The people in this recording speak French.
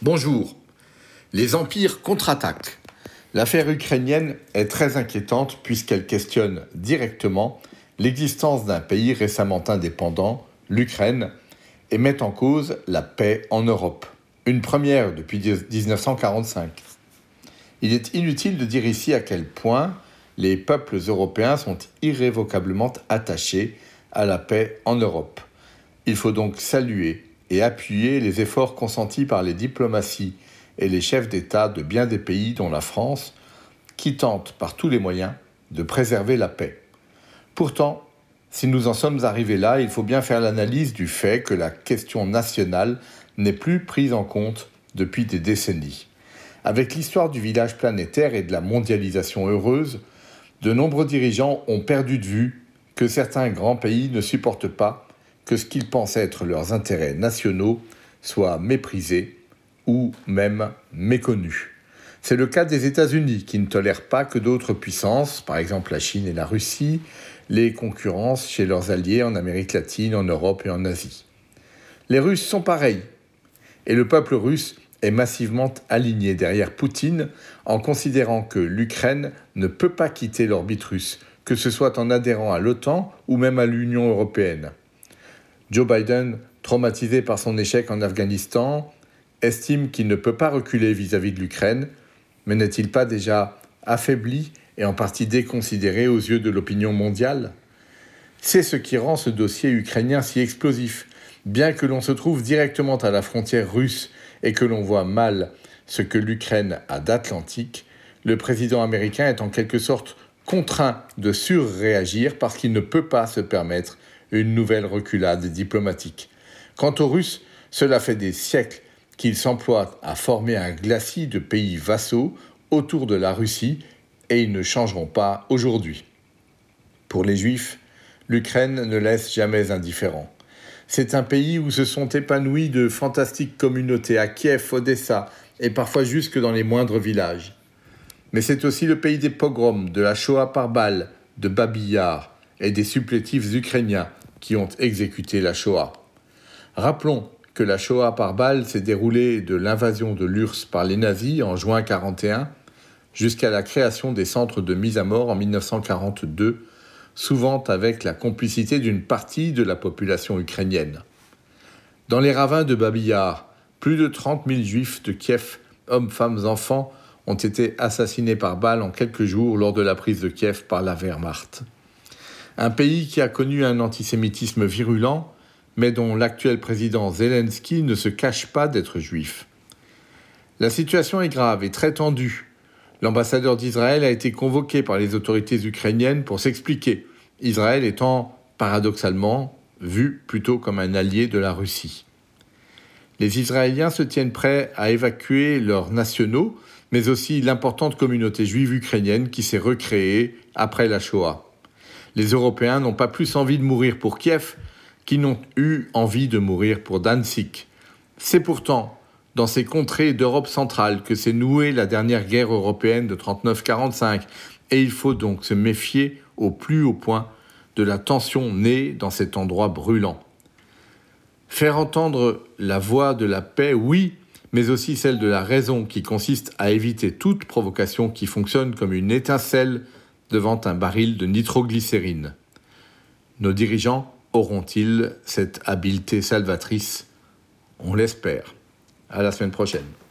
Bonjour. Les empires contre-attaquent. L'affaire ukrainienne est très inquiétante puisqu'elle questionne directement l'existence d'un pays récemment indépendant, l'Ukraine, et met en cause la paix en Europe. Une première depuis 1945. Il est inutile de dire ici à quel point les peuples européens sont irrévocablement attachés à la paix en Europe. Il faut donc saluer et appuyer les efforts consentis par les diplomaties et les chefs d'État de bien des pays, dont la France, qui tentent par tous les moyens de préserver la paix. Pourtant, si nous en sommes arrivés là, il faut bien faire l'analyse du fait que la question nationale n'est plus prise en compte depuis des décennies. Avec l'histoire du village planétaire et de la mondialisation heureuse, de nombreux dirigeants ont perdu de vue que certains grands pays ne supportent pas que ce qu'ils pensent être leurs intérêts nationaux soit méprisé ou même méconnu. C'est le cas des États-Unis qui ne tolèrent pas que d'autres puissances, par exemple la Chine et la Russie, les concurrencent chez leurs alliés en Amérique latine, en Europe et en Asie. Les Russes sont pareils, et le peuple russe est massivement aligné derrière Poutine en considérant que l'Ukraine ne peut pas quitter l'orbite russe, que ce soit en adhérant à l'OTAN ou même à l'Union européenne. Joe Biden, traumatisé par son échec en Afghanistan, estime qu'il ne peut pas reculer vis-à-vis de l'Ukraine, mais n'est-il pas déjà affaibli et en partie déconsidéré aux yeux de l'opinion mondiale ? C'est ce qui rend ce dossier ukrainien si explosif. Bien que l'on se trouve directement à la frontière russe et que l'on voit mal ce que l'Ukraine a d'Atlantique, le président américain est en quelque sorte contraint de surréagir parce qu'il ne peut pas se permettre une nouvelle reculade diplomatique. Quant aux Russes, cela fait des siècles qu'ils s'emploient à former un glacis de pays vassaux autour de la Russie et ils ne changeront pas aujourd'hui. Pour les Juifs, l'Ukraine ne laisse jamais indifférent. C'est un pays où se sont épanouies de fantastiques communautés à Kiev, Odessa et parfois jusque dans les moindres villages. Mais c'est aussi le pays des pogroms, de la Shoah par balle, de Babi Yar et des supplétifs ukrainiens qui ont exécuté la Shoah. Rappelons que la Shoah par balle s'est déroulée de l'invasion de l'URSS par les nazis en juin 1941 jusqu'à la création des centres de mise à mort en 1942, souvent avec la complicité d'une partie de la population ukrainienne. Dans les ravins de Babi Yar, plus de 30 000 juifs de Kiev, hommes, femmes, enfants, ont été assassinés par balle en quelques jours lors de la prise de Kiev par la Wehrmacht. Un pays qui a connu un antisémitisme virulent, mais dont l'actuel président Zelensky ne se cache pas d'être juif. La situation est grave et très tendue. L'ambassadeur d'Israël a été convoqué par les autorités ukrainiennes pour s'expliquer, Israël étant, paradoxalement, vu plutôt comme un allié de la Russie. Les Israéliens se tiennent prêts à évacuer leurs nationaux, mais aussi l'importante communauté juive ukrainienne qui s'est recréée après la Shoah. Les Européens n'ont pas plus envie de mourir pour Kiev qu'ils n'ont eu envie de mourir pour Danzig. C'est pourtant dans ces contrées d'Europe centrale que s'est nouée la dernière guerre européenne de 39-45, et il faut donc se méfier au plus haut point de la tension née dans cet endroit brûlant. Faire entendre la voix de la paix, oui, mais aussi celle de la raison qui consiste à éviter toute provocation qui fonctionne comme une étincelle devant un baril de nitroglycérine. Nos dirigeants auront-ils cette habileté salvatrice ? On l'espère. À la semaine prochaine.